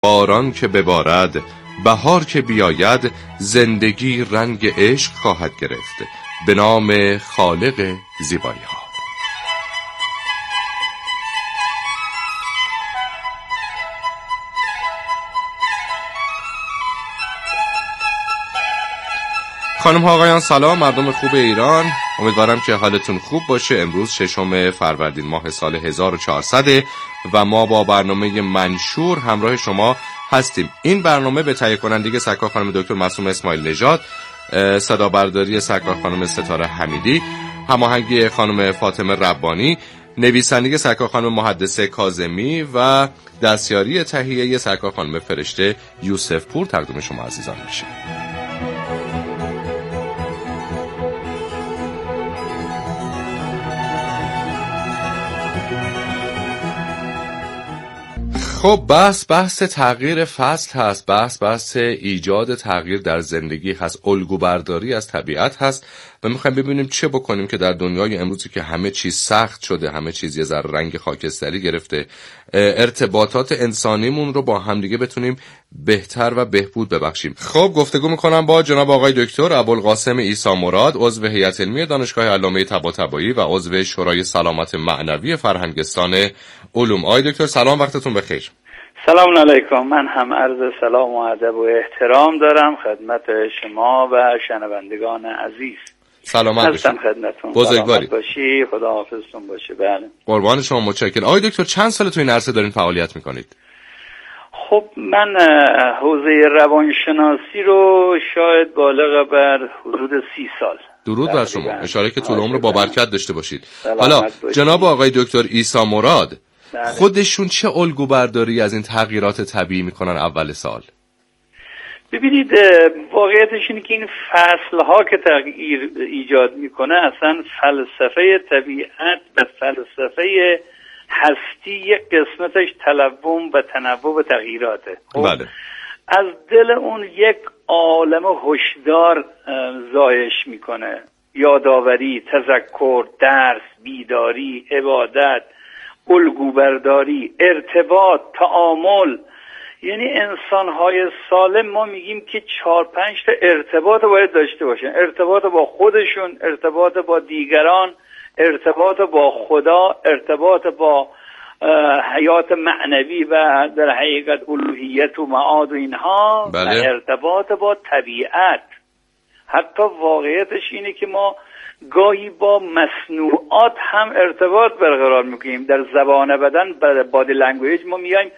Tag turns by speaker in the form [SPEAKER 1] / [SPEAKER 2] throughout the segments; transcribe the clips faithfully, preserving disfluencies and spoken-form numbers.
[SPEAKER 1] باران که ببارد، بهار که بیاید، زندگی رنگ عشق خواهد گرفت. به نام خالق زیبایی ها. خانم ها آقایان سلام، مردم خوب ایران، امیدوارم که حالتون خوب باشه. امروز ششم فروردین ماه سال هزار و چهارصد و ما با برنامه منشور همراه شما هستیم. این برنامه به تهیه کنندگی سرکار خانم دکتر معصومه اسماعیل نژاد، صدا برداری سرکار خانم ستاره حمیدی، هماهنگی خانم فاطمه ربانی، نویسندگی سرکار خانم محدثه کاظمی و دستیاری تهیه سرکار خانم فرشته یوسف پور تقدیم شما عزیزان میشه. خب بحث بحث تغییر فصل هست، بحث بحث ایجاد تغییر در زندگی هست، الگو برداری از طبیعت هست و میخوایم ببینیم چه بکنیم که در دنیای امروزی که همه چیز سخت شده، همه چیز یه ذره رنگ خاکستری گرفته، ارتباطات انسانیمون رو با همدیگه بتونیم بهتر و بهبود ببخشیم. خب گفتگو میکنم با جناب آقای دکتر ابوالقاسم عیسی مراد، عضو هیئت علمی دانشگاه علامه طباطبایی و عضو شورای سلامت معنوی فرهنگستان علوم. آقای دکتر سلام، وقتتون بخیر.
[SPEAKER 2] سلام علیکم. من هم عرض سلام و ادب و احترام دارم خدمت شما و شنوندگان عزیز.
[SPEAKER 1] سلامت باشید.
[SPEAKER 2] خدمتتون.
[SPEAKER 1] بزرگواری.
[SPEAKER 2] سلامت باشی، خدا حافظتون باشه. بله.
[SPEAKER 1] قربان شما، متشکرم. آقای دکتر چند سال تو این عرصه دارین فعالیت میکنید؟
[SPEAKER 2] خب من حوزه روانشناسی رو شاید بالغ بر حدود سی سال.
[SPEAKER 1] درود بر شما. اشاره که طول عمر با برکت داشته باشید. حالا جناب آقای دکتر عیسی مراد خودشون چه الگو برداری از این تغییرات طبیعی میکنن اول سال؟
[SPEAKER 2] ببینید واقعیتش اینه که این فصل ها که تغییر ایجاد میکنه اصلا فلسفه طبیعت و فلسفه هستی یک قسمتش تلوم و تنوع و تغییراته.
[SPEAKER 1] بله.
[SPEAKER 2] از دل اون یک عالم هوشدار زایش میکنه، یادآوری، تذکر، درس، بیداری، عبادت، الگوبرداری، ارتباط، تعامل. یعنی انسان‌های سالم ما میگیم که چهار پنج تا ارتباط باید داشته باشن. ارتباط با خودشون، ارتباط با دیگران، ارتباط با خدا، ارتباط با حیات معنوی و در حقیقت الوهیت و معاد و اینها.
[SPEAKER 1] بله.
[SPEAKER 2] و ارتباط با طبیعت. حتی واقعیتش اینه که ما گاهی با مصنوعات هم ارتباط برقرار میکنیم. در زبان بدن، بادی لنگویج، ما میایم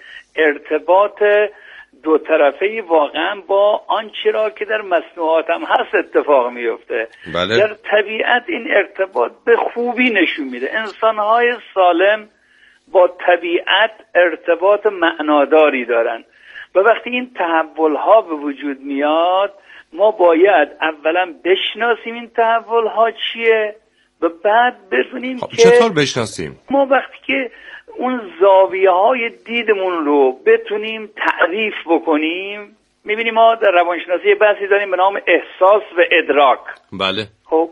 [SPEAKER 2] ارتباط دو طرفه واقعا با آنچه را که در مصنوعات هم هست اتفاق میفته.
[SPEAKER 1] بله.
[SPEAKER 2] در طبیعت این ارتباط به خوبی نشون میده. انسانهای سالم با طبیعت ارتباط معناداری دارن و وقتی این تحولها به وجود میاد ما باید اولا بشناسیم این تحولها چیه و بعد بدونیم
[SPEAKER 1] خب
[SPEAKER 2] که
[SPEAKER 1] چطور بشناسیم؟
[SPEAKER 2] ما وقتی که اون زاویه های دیدمون رو بتونیم تعریف بکنیم. میبینیم ما در روانشناسی بحثی داریم به نام احساس و ادراک.
[SPEAKER 1] بله.
[SPEAKER 2] خب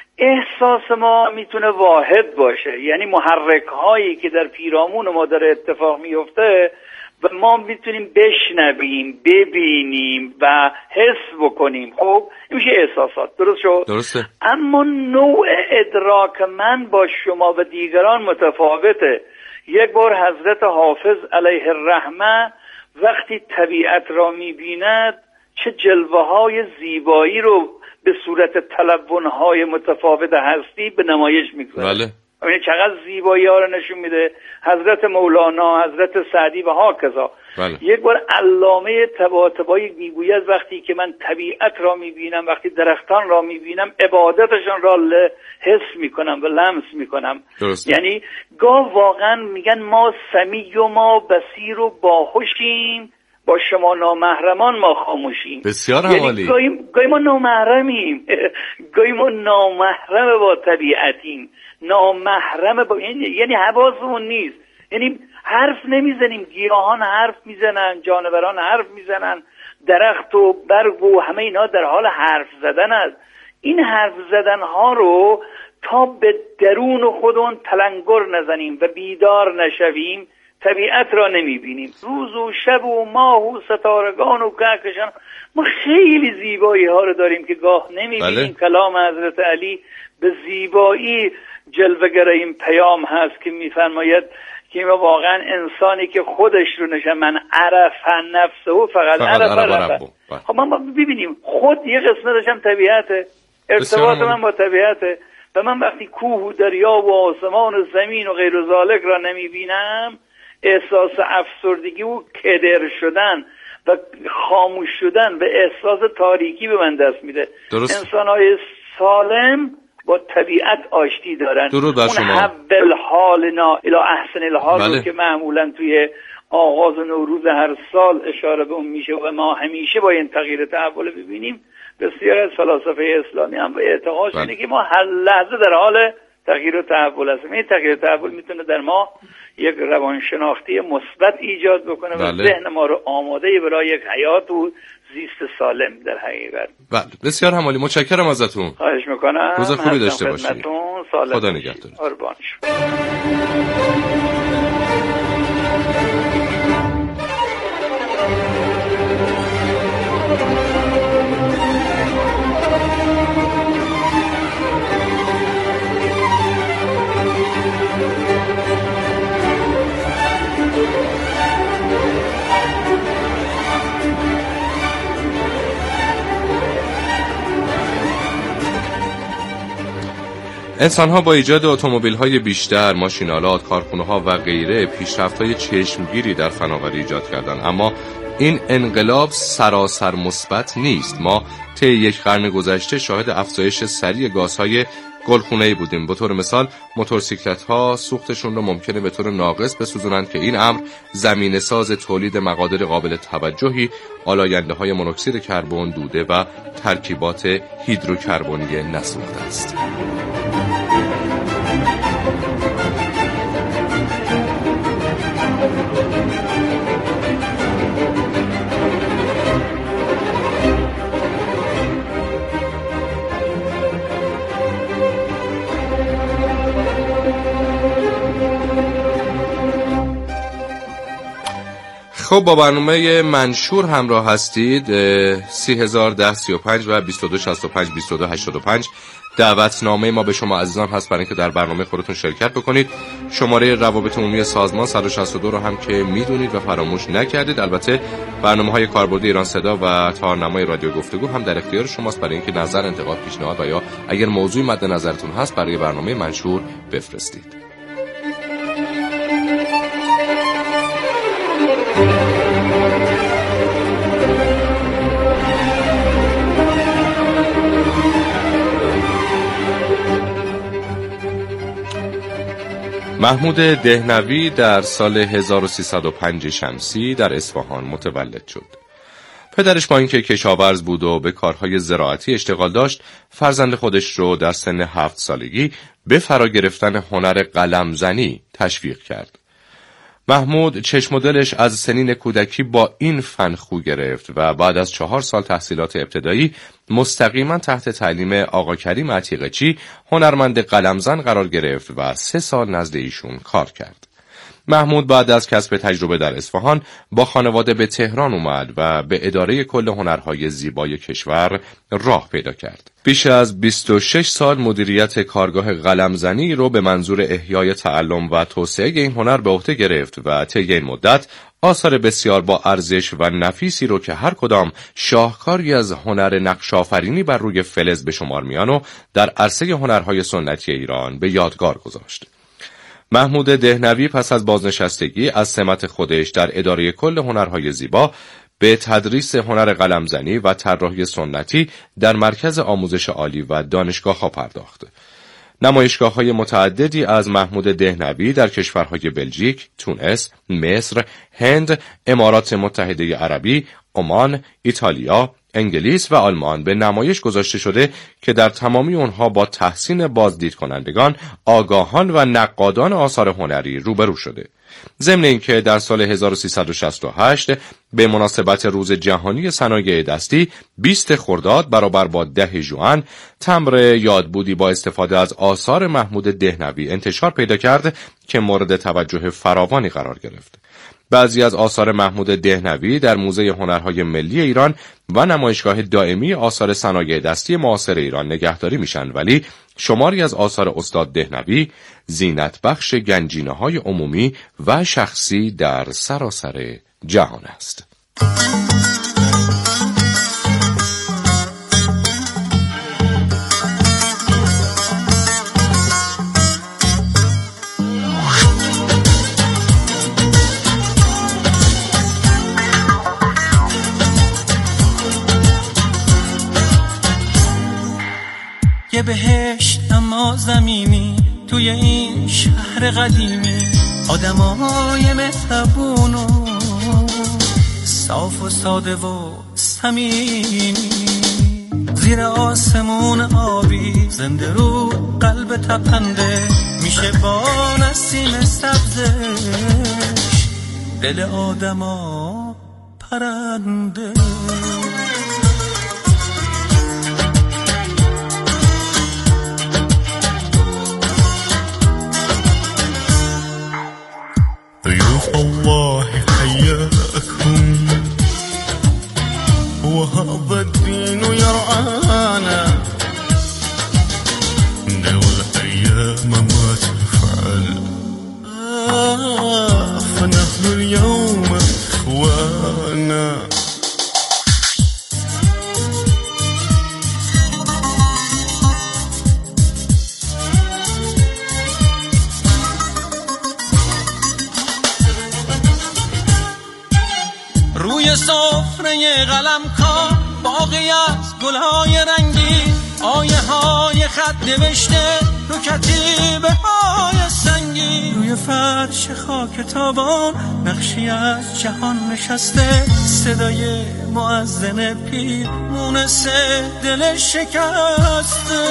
[SPEAKER 2] احساس ما میتونه واحد باشه، یعنی محرک هایی که در پیرامون ما داره اتفاق میفته و ما میتونیم بشنویم، ببینیم و حس بکنیم. خب این میشه احساسات. درست شد؟
[SPEAKER 1] درسته.
[SPEAKER 2] اما نوع ادراک من با شما و دیگران متفاوته. یک بار حضرت حافظ علیه الرحمه وقتی طبیعت را میبیند چه جلوه های زیبایی رو به صورت تلون های متفاوت هستی به نمایش میگذاره.
[SPEAKER 1] بله.
[SPEAKER 2] یعنی چقدر زیبایی ها رو نشون میده. حضرت مولانا، حضرت سعدی و هاکذا.
[SPEAKER 1] بله.
[SPEAKER 2] یک بار علامه طباطبایی میگوید وقتی که من طبیعت را میبینم، وقتی درختان را میبینم، عبادتشان را حس میکنم و لمس میکنم.
[SPEAKER 1] درست.
[SPEAKER 2] یعنی گاه واقعا میگن ما سمیع و ما بصیر و باهوشیم، با شما نامحرمان ما خاموشیم.
[SPEAKER 1] بسیار
[SPEAKER 2] یعنی
[SPEAKER 1] عالی.
[SPEAKER 2] گاهی, گاهی ما نامحرمیم گاهی ما نامحرم با طبیعتیم، نامحرم با، یعنی حواسمون نیست. یعنی حرف نمیزنیم، گیاهان حرف میزنن، جانوران حرف میزنن، درخت و برگ و همه اینا در حال حرف زدن است. این حرف زدن ها رو تا به درون خودمون تلنگر نزنیم و بیدار نشویم طبیعت را نمیبینیم. روز و شب و ماه و ستارگان و کهکشان، ما خیلی زیبایی ها رو داریم که گاه نمیبینیم. بله. کلام حضرت علی به زیبایی جلوه‌گر این پیام هست که میفرماید که ما واقعا انسانی که خودش رو نشه من عرف نفسه و فقط, فقط عرف ربه. خب ما ببینیم خود یه قسمتش هم طبیعته، ارتباط من با طبیعته. و من وقتی کوه و دریا و آسمان و زمین و غیر و ذالک را نمیبینم، احساس افسردگی و کدر شدن و خاموش شدن و احساس تاریکی به من دست میده. انسان‌های سالم با طبیعت آشتی دارن.
[SPEAKER 1] درود بر شما.
[SPEAKER 2] اون حول حالنا الی احسن الحال بله. رو که معمولا توی آغاز نوروز هر سال اشاره به اون میشه و ما همیشه با این تغییر تحول ببینیم، بسیار از فلاسفه اسلامی هم به اعتقاد بله. اینه که ما هر لحظه در حال تغییر و تحول هستیم. این تغییر و تحول میتونه در ما یک روانشناختی مثبت ایجاد بکنه بله. و ذهن ما رو آماده برای یک حیات و زیست سالم در حقیقت.
[SPEAKER 1] بله بسیار هم عالی، متشکرم ازتون.
[SPEAKER 2] خواهش میکنم.
[SPEAKER 1] روز خوبی داشته باشید. خدا نگهدار.
[SPEAKER 2] قربان شما.
[SPEAKER 1] انسان‌ها با ایجاد اتومبیل‌های بیشتر، ماشین‌آلات، کارخانه‌ها و غیره پیشرفت‌های چشمگیری در فناوری ایجاد کردند، اما این انقلاب سراسر مثبت نیست. ما طی یک قرن گذشته شاهد افزایش سریع گازهای گلخونه‌ای بودیم. به طور مثال موتورسیکلت‌ها سوختشون رو ممکنه به طور ناقص بسوزونند که این امر زمینه‌ساز تولید مقادیر قابل توجهی آلاینده‌های مونوکسید کربن، دوده و ترکیبات هیدروکربنی نسوخته است. خب با برنامه منشور همراه هستید. سی هزار ده سی و پنج و بیست و دو شصت و پنج بیست و دو هشتاد و پنج دعوتنامه ما به شما عزیزان هست برای اینکه در برنامه خودتون شرکت بکنید. شماره روابط عمومی سازمان صد و شصت و دو رو هم که میدونید و فراموش نکردید. البته برنامه‌های کاربردی ایران صدا و تارنمای رادیو گفتگو هم در اختیار شماست برای اینکه نظر، انتقاد، پیشنهاد و یا اگر موضوعی مد نظرتون هست برای برنامه منشور بفرستید. محمود دهنوی در سال هزار و سیصد و پنج شمسی در اصفهان متولد شد. پدرش با اینکه کشاورز بود و به کارهای زراعتی اشتغال داشت، فرزند خودش رو در سن هفت سالگی به فرا گرفتن هنر قلمزنی تشویق کرد. محمود چشم و دلش از سنین کودکی با این فن خو گرفت و بعد از چهار سال تحصیلات ابتدایی مستقیما تحت تعلیم آقا کریم عتیقچی هنرمند قلمزن قرار گرفت و سه سال نزد ایشون کار کرد. محمود بعد از کسب تجربه در اصفهان با خانواده به تهران اومد و به اداره کل هنرهای زیبای کشور راه پیدا کرد. بیش از بیست و شش سال مدیریت کارگاه قلمزنی رو به منظور احیای تعلم و توسعه این هنر به عهده گرفت و طی این مدت آثار بسیار با ارزش و نفیسی رو که هر کدام شاهکاری از هنر نقش‌آفرینی بر روی فلز به شمار میان و در عرصه هنرهای سنتی ایران به یادگار گذاشت. محمود دهنوی پس از بازنشستگی از سمت خودش در اداره کل هنرهای زیبا به تدریس هنر قلمزنی و طراحی سنتی در مرکز آموزش عالی و دانشگاه‌ها پرداخت. نمایشگاه‌های متعددی از محمود دهنوی در کشورهای بلژیک، تونس، مصر، هند، امارات متحده عربی، عمان، ایتالیا، انگلیس و آلمان به نمایش گذاشته شده که در تمامی اونها با تحسین بازدید کنندگان، آگاهان و نقادان آثار هنری روبرو شده. ضمن اینکه در سال هزار و سیصد و شصت و هشت به مناسبت روز جهانی صنایع دستی بیست خرداد برابر با ده ژوئن تمبر یادبودی با استفاده از آثار محمود دهنوی انتشار پیدا کرد که مورد توجه فراوانی قرار گرفت. بعضی از آثار محمود دهنوی در موزه هنرهای ملی ایران و نمایشگاه دائمی آثار صنایع دستی معاصر ایران نگهداری میشن، ولی شماری از آثار استاد دهنوی زینت بخش گنجینه‌های عمومی و شخصی در سراسر جهان است.
[SPEAKER 3] یه بهشت اما زمینی توی این شهر قدیمی، آدمای مهربون و صاف و ساده و صمیمی، زیر آسمون آبی زنده رو قلب تپنده، میشه با نسیم سبزش دل آدما پرنده. الله حياكم وهذا الدين يرعانا، دول أيام ما تفعل آه فنحن اليوم إخوانا. روی سفره قلم کار باقی از گلهای رنگی، آیه های خط نوشته رو کتیبه های سنگی، روی فرش خاک تابان نقشی از جهان نشسته، صدای مؤذن پیر مونسه دل شکسته.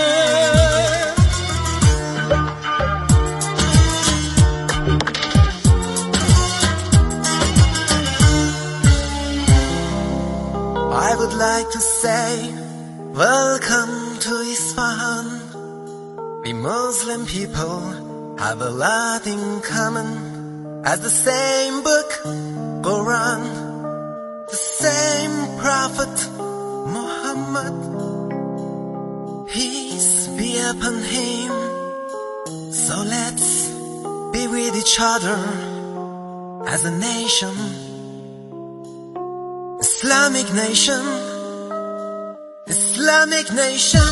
[SPEAKER 3] I would like to say, welcome to Isfahan. We Muslim people have a lot in common, as the same book, Quran, the same prophet, Muhammad, peace be upon him. So let's be with each other as a nation, Islamic nation, Islamic nation.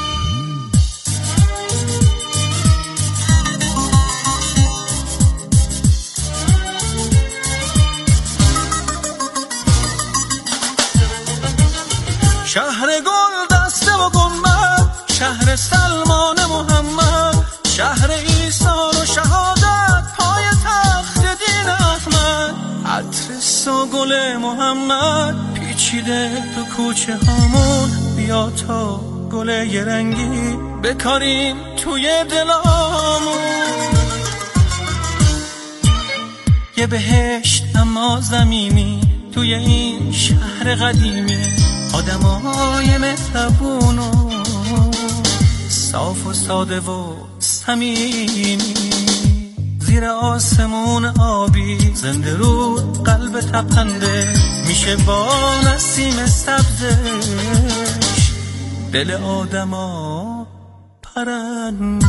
[SPEAKER 3] شهر گل دسته و گنبد، شهر سلمان محمد، شهر ایثار و شهادت، پای تخت دین احمد، عطر سو گل محمد پیچیده تو کوچه هامون، بیا تا گل یه رنگی بکاریم توی دلامون. یه بهشت اما زمینی توی این شهر قدیمی، آدمای مهربون و صاف و ساده و صمیمی، زیر آسمون آبی زنده رو قلب تپنده، میشه با نسیم سبزش دل آدما پرنده.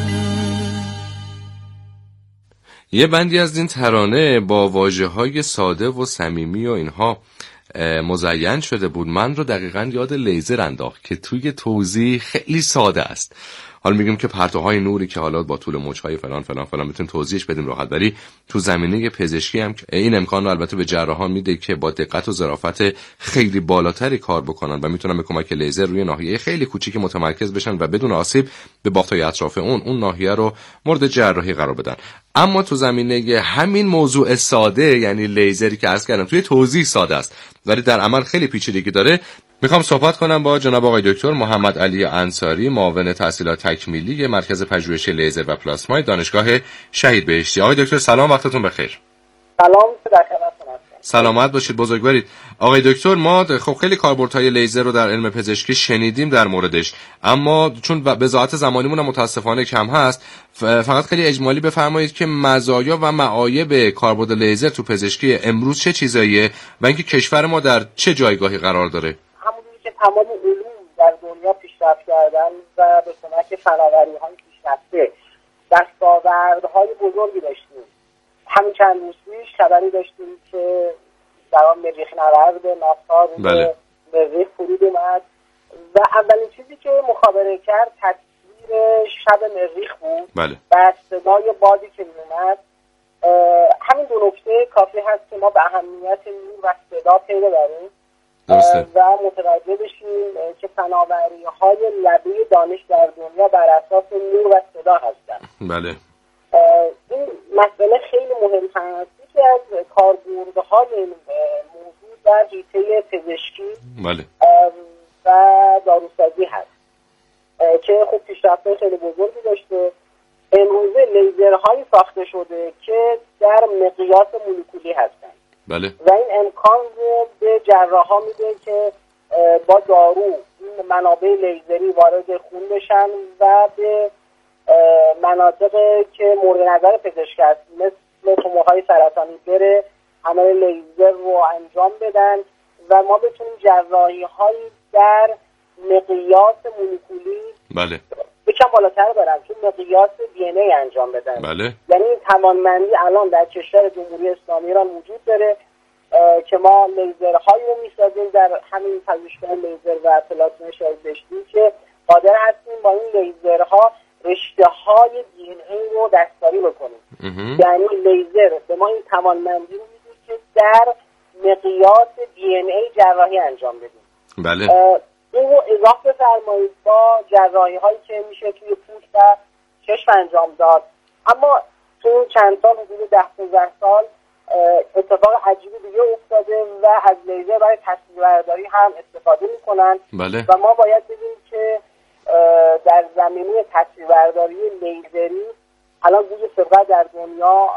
[SPEAKER 1] یه بندی از این ترانه با واژه‌های ساده و صمیمی و اینها مزین شده بود. من رو دقیقاً یاد لیزر انداخت که توی توضیح خیلی ساده است. حالا میگیم که پرتوهای نوری که حالا با طول موج‌های فلان فلان فلان میتونیم توضیحش بدیم راحت، ولی تو زمینه پزشکی هم این امکان رو البته به جراحان میده که با دقت و ظرافت خیلی بالاتری کار بکنن و میتونن به کمک لیزر روی ناحیه خیلی کوچیکی متمرکز بشن و بدون آسیب به بافت‌های اطراف اون اون ناحیه رو مورد جراحی قرار بدن. اما تو زمینه همین موضوع ساده، یعنی لیزری که عرض کردم، توی توضیح ساده است ولی در عمل خیلی پیچیدگی داره. میخوام صحبت کنم با جناب آقای دکتر محمد علی انصاری، معاون تحصیلات تکمیلی مرکز پژوهش لیزر و پلاسمای دانشگاه شهید بهشتی. آقای دکتر سلام، وقتتون بخیر.
[SPEAKER 4] سلام، در خدمتتون هستم.
[SPEAKER 1] سلامت باشید، بزرگوارید. آقای دکتر، ما خب خیلی کاربردهای لیزر رو در علم پزشکی شنیدیم در موردش، اما چون بضاعت زمانیمون متاسفانه کم هست، فقط خیلی اجمالی بفرمایید که مزایا و معایب کاربرد لیزر تو پزشکی امروز چه چیزاییه و اینکه کشور ما در چه جایگاهی قرار داره؟
[SPEAKER 4] همونجوری که تمام علوم در دنیا پیشرفت کردن و به کمک فناوری‌های پیشرفته دستاوردهای بزرگی داشتیم. همین چند روز پیش خبری داشتیم که در آن مریخ نورد ناسا روی
[SPEAKER 1] بله.
[SPEAKER 4] مریخ فرود اومد و اولین چیزی که مخابره کرد تصویر شب مریخ بود.
[SPEAKER 1] بله.
[SPEAKER 4] و صدای بادی که میومد. همین دو نکته کافی هست که ما به اهمیت نور و صدا پی ببریم و متوجه بشیم که فناوری‌های لبه دانش در دنیا بر اساس نور و صدا هستند.
[SPEAKER 1] بله.
[SPEAKER 4] این مسئله خیلی مهم هست. یکی از کاربردهای این موضوع در حیطه پزشکی
[SPEAKER 1] بله.
[SPEAKER 4] و داروسازی هست که خب پیشرفت‌های خیلی بزرگی داشته. امروزه لیزرهایی ساخته شده که در مقیاس مولکولی هستند.
[SPEAKER 1] بله.
[SPEAKER 4] و این امکان رو به جراحا میده که با دارو این منابع لیزری وارد خون بشن و به مناطق که مورد نظر پزشک است مثل تومورهای سرطانی بره عمل لیزر رو انجام بدن و ما بتونیم جراحی هایی در مقیاس مولکولی
[SPEAKER 1] بله
[SPEAKER 4] یکم بالاتر برن که مقیاس دی ان ای انجام بدن.
[SPEAKER 1] بله.
[SPEAKER 4] یعنی این توانمندی الان در کشور جمهوری اسلامی ایران وجود داره که ما لیزرهایی رو میسازیم در همین پژوهشگاه لیزر و پلاسما شهید بهشتی که قادر هستیم با این لیزرها رشته های دی ان ای رو دستکاری بکنیم. یعنی لیزر به ما این توانمندی رو میده که در مقیاس دی ان ای جراحی انجام بدیم.
[SPEAKER 1] بله.
[SPEAKER 4] این رو اضافه فرمایید با جراحی هایی که میشه توی پوست و چشم انجام داد. اما توی این چند سال حدود ده پانزده سال اتفاق عجیبی دیگه افتاده و از لیزر برای تصویربرداری هم استفاده میکنن.
[SPEAKER 1] بله.
[SPEAKER 4] و ما باید بگیم که در زمینه تصویربرداری لیزری الان گوی سبقت در دنیا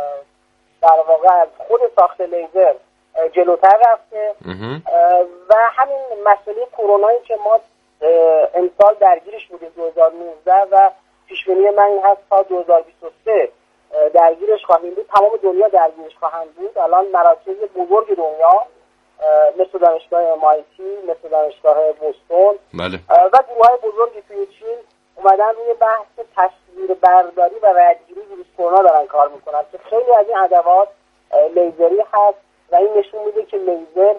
[SPEAKER 4] در واقع از خود ساخت لیزر جلوتر رفته و همین مسئله کرونایی که ما امسال درگیرش بودیم دو هزار و نوزده و پیشبینی من این هست تا دو هزار و بیست و سه درگیرش خواهیم بود، تمام دنیا درگیرش خواهند بود. الان مراکز بزرگ دنیا مثل دانشگاه ام آی تی، مثل دانشگاه بوستون
[SPEAKER 1] بله.
[SPEAKER 4] و گروه‌های بزرگی توی چین اومدن روی بحث تصویر برداری و ردگیری ویروس کرونا دارن کار میکنن که خیلی از این ادوات لیزری هست و این نشون میده که لیزر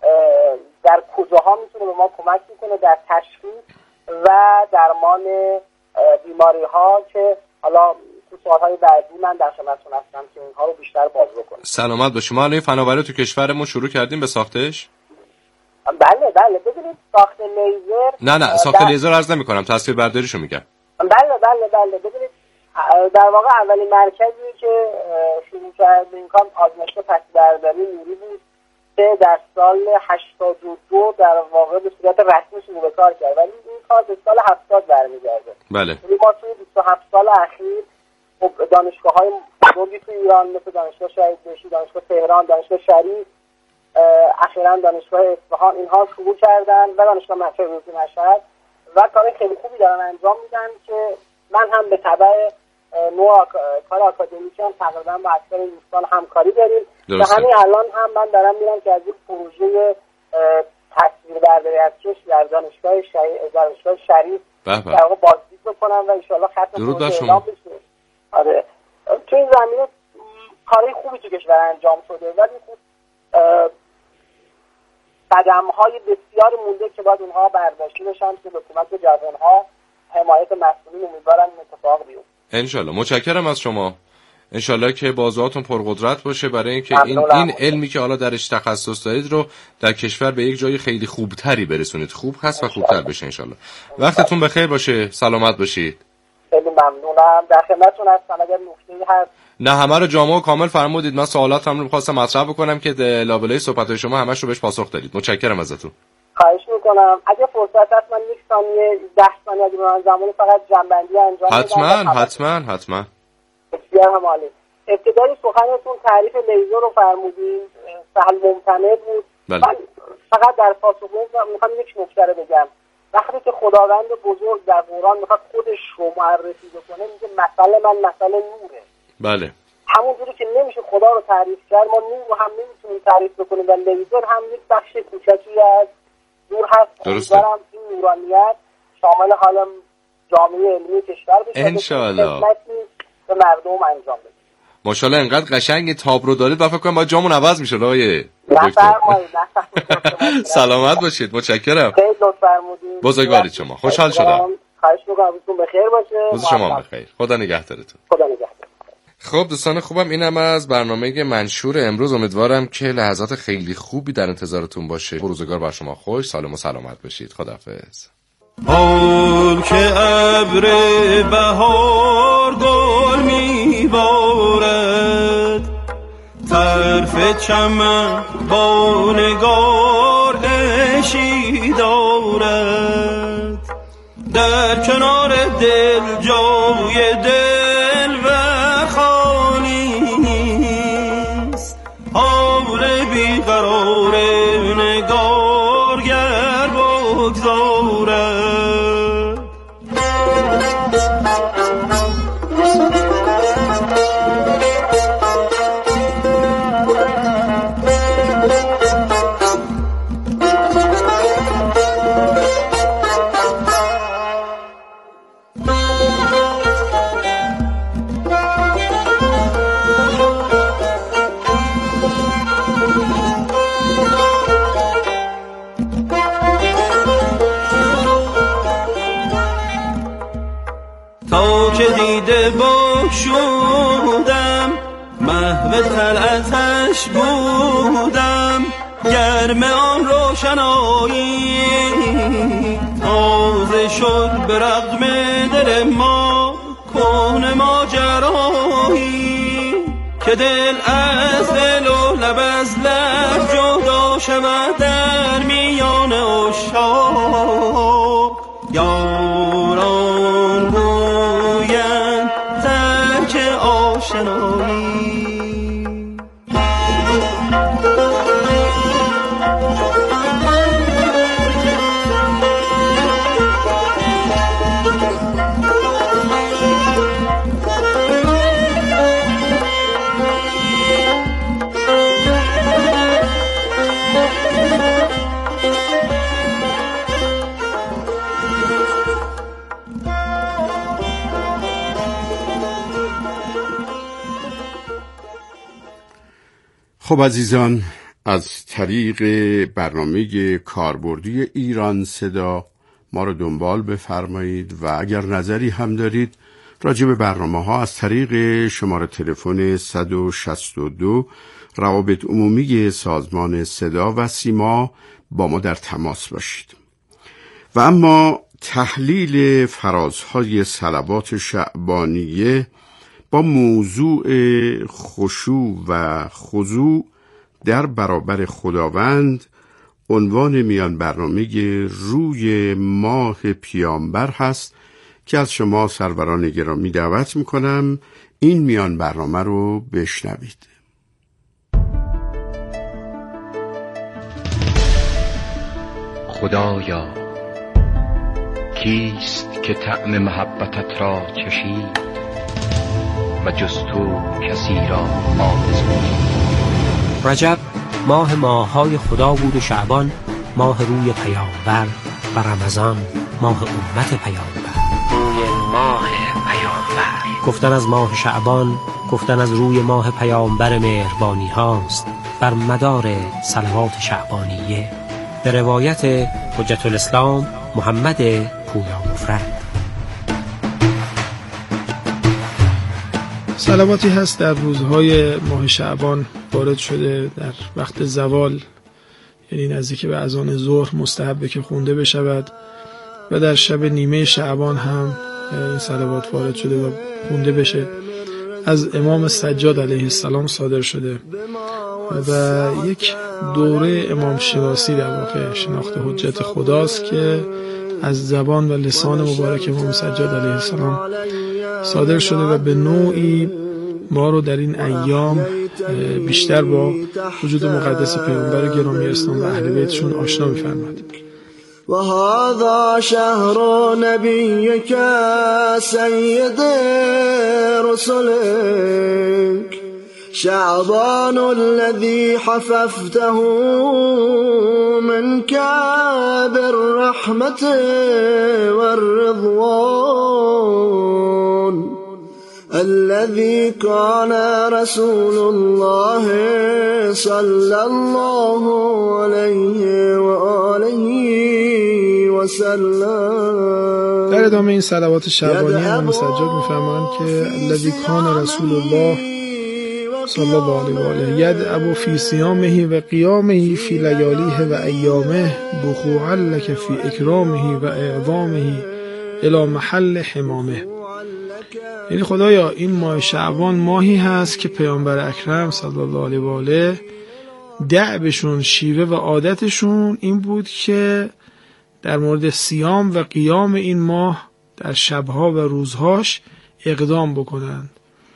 [SPEAKER 4] در کجاها میتونه به ما کمک میکنه در تشخیص و درمان بیماری ها که حالا تو سوالهای بعدی من در خدمتتون هستم که اینها رو بیشتر باز بکنم.
[SPEAKER 1] سلامت باشید. ما الان فناوری تو کشورمون شروع کردیم به ساختش؟
[SPEAKER 4] بله بله. ببینید ساخت لیزر
[SPEAKER 1] نه نه ساخت لیزر عرض نمی‌کنم، تصویر برداریشو میگم.
[SPEAKER 4] بله بله بله. ببینید در واقع اولین مرکزی که شروع کرد این کار آزمایشگاه تصویربرداری نوری بود که در سال هشتاد و دو در واقع به صورت رسمی شروع به کار کرد، ولی این کار به سال هفتاد برمیگرده.
[SPEAKER 1] بله.
[SPEAKER 4] یعنی ما توی بیست و هفت سال اخیر دانشگاه‌های بزرگی توی ایران مثل دانشگاه شهید بهشتی، دانشگاه تهران، دانشگاه شریف، اخیراً دانشگاه اصفهان اینها شروع کردن و دانشگاه مشهد مشهد و کار خیلی خوبی دارن انجام میدن که من هم به تبع نوع کار آکادمیکی هم تقریبا با اکثر دوستان همکاری داریم و همین الان هم من دارم میرم که از این پروژه تصویربرداری از چشم در دانشگاه شریف دانشگاه شریف در واقع بازدید بکنم و ان شاءالله ختم پروژه اعلام بشه. آره تو این زمینه کارهای خوبی تو کشور انجام شده ولی خوب قدم‌های بسیار مونده که باید اونها برداشته بشن که به کمک جوان‌ها حمایت مسئولین امیدوارم این اتفاق بیفته.
[SPEAKER 1] انشالله. متشکرم از شما. انشالله که بازوهاتون پرقدرت باشه برای اینکه این این علمی که حالا درش تخصص دارید رو در کشور به یک جای خیلی خوبتری برسونید. خوب هست و خوبتر بشه انشالله. وقتتون بخیر باشه. سلامت باشید.
[SPEAKER 4] خیلی ممنونم. در خدمتتون هستم. اگر نکته‌ای هست
[SPEAKER 1] نه همه رو جامع و کامل فرمودید. من سوالاتم رو می‌خواستم مطرح بکنم که لابلای صحبت‌های شما همش رو بهش پاسخ دادید. متشکرم ازتون.
[SPEAKER 4] خواهش می‌کنم. میکنم اگه فرصت هست من یک ثانیه ده ثانیه اگه من زمانی فقط جنبندی انجام بدم.
[SPEAKER 1] حتما حتما حتما.
[SPEAKER 4] بسیار هم عالی. ابتدای سخنتون تعریف لیزر رو فرمودین، سهل ممتنع بود.
[SPEAKER 1] بله.
[SPEAKER 4] من فقط در پاسخ میخوام یک نکته رو بگم. وقتی که خداوند بزرگ در قرآن میخواد خودش رو معرفی بکنه میگه مثل من مثل نوره.
[SPEAKER 1] بله.
[SPEAKER 4] همونجوری که نمیشه خدا رو تعریف کرد، ما نور رو هم نمیتونیم تعریف بکنیم و لیزر هم یک بخش کوچکی از نور هست. امیدوارم این نورانیت شامل حالا جامعه علمی کشور بشه،
[SPEAKER 1] انشاءالله
[SPEAKER 4] به مردم انجام بده.
[SPEAKER 1] ماشاءالله انقدر قشنگ تاب رو دارید و فکر کنم با جامون عوض میشه آقای
[SPEAKER 4] نفرمایید.
[SPEAKER 1] سلامت باشید. متشکرم.
[SPEAKER 4] خیلی لطف فرمودید.
[SPEAKER 1] بزرگوارید شما. خوشحال شدم.
[SPEAKER 4] خواهش می‌کنم روزتون بخیر باشه.
[SPEAKER 1] روز شما بخیر. خدا نگهدارتون.
[SPEAKER 4] خدا نگهدار.
[SPEAKER 1] خب دوستان خوبم، اینم از برنامه منشور امروز. امیدوارم که لحظات خیلی خوبی در انتظارتون باشه. روزگار بر شما خوش، سالم و سلامت باشید. خداحافظ.
[SPEAKER 5] حال که ابر بهار گل میبارد، طرف چمن با نگار عشقی دارد، در کنار دل جای دل و خالی نیست، حال بیقرار نگار گر بگذارد. دیده باشودم محو طلعتش بودم، گرم آن روشنایی تازه شد به رغم دل ما کهنه ماجرایی، که دل از دل و لب از لب جدا شود در میان عشاق. یاران گویند ترک آشنایی،
[SPEAKER 6] خب عزیزان، از طریق برنامه کاربردی ایران صدا ما رو دنبال بفرمایید و اگر نظری هم دارید راجع به برنامه ها از طریق شماره تلفن صد و شصت و دو روابط عمومی سازمان صدا و سیما با ما در تماس باشید. و اما تحلیل فرازهای صلوات شعبانیه با موضوع خشوع و خضوع در برابر خداوند عنوان میان برنامه روی ماه پیامبر هست که از شما سروران گرامی دعوت میکنم این میان برنامه رو بشنوید.
[SPEAKER 7] خدایا کیست که طعم محبتت را چشید و جز تو کسی را آرزویی.
[SPEAKER 8] رجب ماه ماه‌های خدا بود و شعبان ماه روی پیامبر و رمضان ماه امت پیامبر.
[SPEAKER 9] روی ماه پیامبر
[SPEAKER 8] گفتن از ماه شعبان گفتن از روی ماه پیامبر مهربانی هاست بر مدار صلوات شعبانیه به روایت حجت الاسلام محمد پویا مفرد.
[SPEAKER 10] صلواتی هست در روزهای ماه شعبان وارد شده در وقت زوال، یعنی نزدیک به اذان ظهر مستحبه که خونده بشود و در شب نیمه شعبان هم این صلوات وارد شده و خونده بشه. از امام سجاد علیه السلام صادر شده و یک دوره امام شناسی در واقع شناخت حجت خداست که از زبان و لسان مبارک امام سجاد علیه السلام صادر شده و به نوعی ما رو در این ایام بیشتر با وجود مقدس پیامبر گرامی اسلام و اهل بیتشون آشنا می‌فرماد.
[SPEAKER 11] و هذا شهر نبیک سید رسلک شعبان الذي حففته منك بالرحمة والرضوان الذي كان رسول الله صلى الله عليه وآله وسلم.
[SPEAKER 10] در ادامه این صلوات شعبانی امام سجاد می‌فرمایند که الذي كان رسول الله صلی الله علیه و آله یدعو فی صیامه و قیامه فی لیالیه و ایامه بخوعا لک فی اکرامه و اعظامه الی محل حمامه. یعنی خدایا این ماه شعبان ماهی هست که پیامبر اکرم صلی الله علیه و آله دعبشون، شیوه و عادتشون این بود که در مورد صیام و قیام این ماه در شبها و روزهاش اقدام بکنند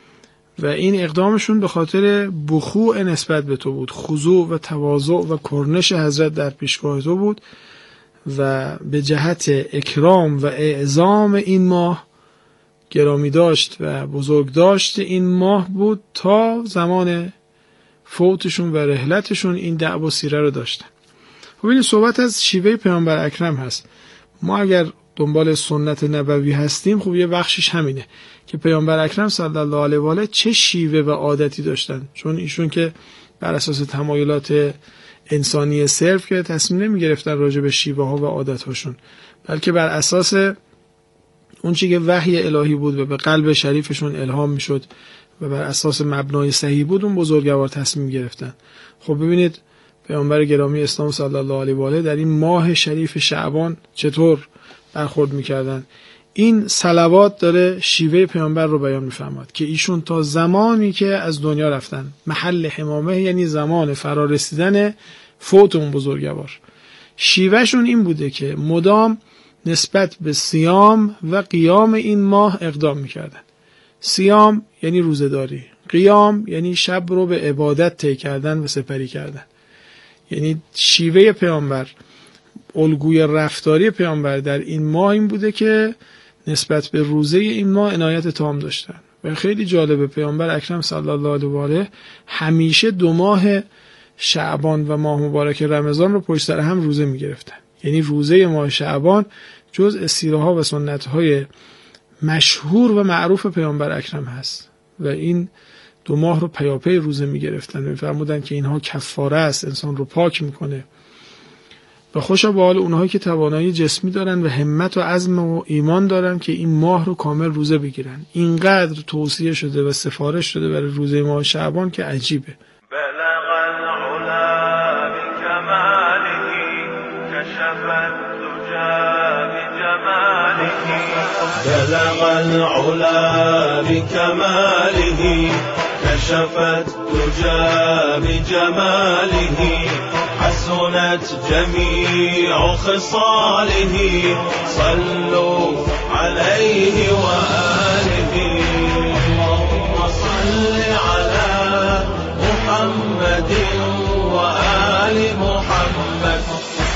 [SPEAKER 10] و این اقدامشون به خاطر بخوع نسبت به تو بود، خضوع و تواضع و کرنش حضرت در پیشگاه تو بود و به جهت اکرام و اعظام این ماه گرامی داشت و بزرگ داشت این ماه بود تا زمان فوتشون و رحلتشون این دعوا سیره رو داشتن. خب این صحبت از شیوه پیامبر اکرم هست. ما اگر دنبال سنت نبوی هستیم خب یه بخشش همینه که پیامبر اکرم صلی الله علیه و آله چه شیوه و عادتی داشتن، چون ایشون که بر اساس تمایلات انسانی صرف که تصمیم نمی گرفتن راجع به شیوه ها و عادت هاشون، بلکه بر اساس اون چیزی که وحی الهی بود و به قلب شریفشون الهام می شد و بر اساس مبنای صحیح بود اون بزرگوار تصمیم گرفتن. خب ببینید پیامبر گرامی اسلام صلی الله علیه و آله در این ماه شریف شعبان چطور برخورد میکردن. این صلوات داره شیوه پیامبر رو بیان میفرماد که ایشون تا زمانی که از دنیا رفتن، محل حمامه یعنی زمان فرارسیدن فوت اون بزرگوار، شیوهشون این بوده که مدام نسبت به صیام و قیام این ماه اقدام میکردن. صیام یعنی روزه‌داری، قیام یعنی شب رو به عبادت طی کردن و سپری کردن. یعنی شیوه پیامبر، الگوی رفتاری پیامبر در این ماه این بوده که نسبت به روزه این ماه عنایت تام داشتن. و خیلی جالبه پیامبر اکرم صلی الله علیه و آله همیشه دو ماه شعبان و ماه مبارک رمضان رو پشت سر هم روزه میگرفتن. یعنی روزه ماه شعبان جزء سیره ها و سنت های مشهور و معروف پیامبر اکرم هست و این دو ماه رو پیاپی روزه میگرفتن. میفرمودن که اینها کفاره است، انسان رو پاک میکنه. و خوشا به حال اونهایی که توانایی جسمی دارن و همت و عزم و ایمان دارن که این ماه رو کامل روزه بگیرن. اینقدر توصیه شده و سفارش شده برای روزه ماه شعبان که عجیبه.
[SPEAKER 5] بلغ العلا بکماله کشف الدجا بجماله بلغ العلا بکماله کشف الدجا بجماله حسنت جميع خصاله صلوا عليه وآله اللهم صل على محمد وآل محمد.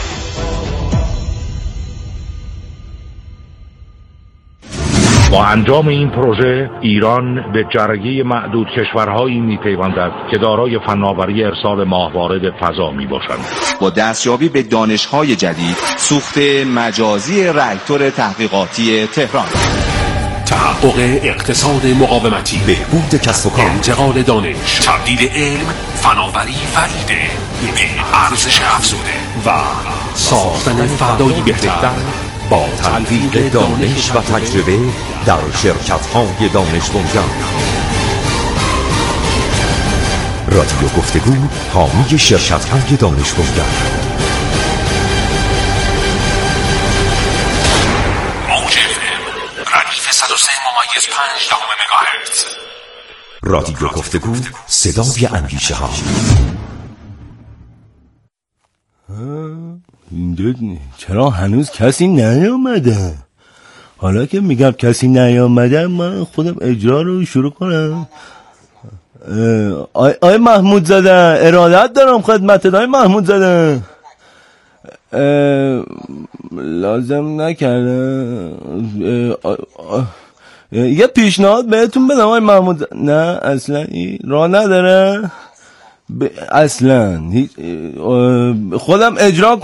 [SPEAKER 12] با انجام این پروژه ایران به جرگه معدود کشورهایی می‌پیوندد که دارای فناوری ارسال ماهواره به فضا میباشند.
[SPEAKER 13] با دستیابی به دانش‌های جدید، سوخت مجازی راکتور تحقیقاتی تهران،
[SPEAKER 14] تحقق اقتصاد مقاومتی، بهبود کسب و کار، انتقال دانش، تبدیل علم، فناوری فریده به ارزش افزوده و ساختن فردایی بهتر با تلفیق دانش و تجربه در شرکت‌های دانش بنیان. رادیو گفتگو حامی شرکت‌های دانش بنیان. موج ردیف صد و سه ممیز پنج دهم مگاهرتز. رادیو گفتگو صدای اندیشه ها.
[SPEAKER 15] اینجا چرا هنوز کسی نیامده؟ حالا که میگم کسی نیامده من خودم اجرا رو شروع کنم. آی, آی محمود زاده ارادت دارم خدمتت. آی محمود زاده لازم نکرده یه پیشنهاد بهتون بدم آی محمود زاده. نه اصلا راه نداره ب... اصلا خودم اجرا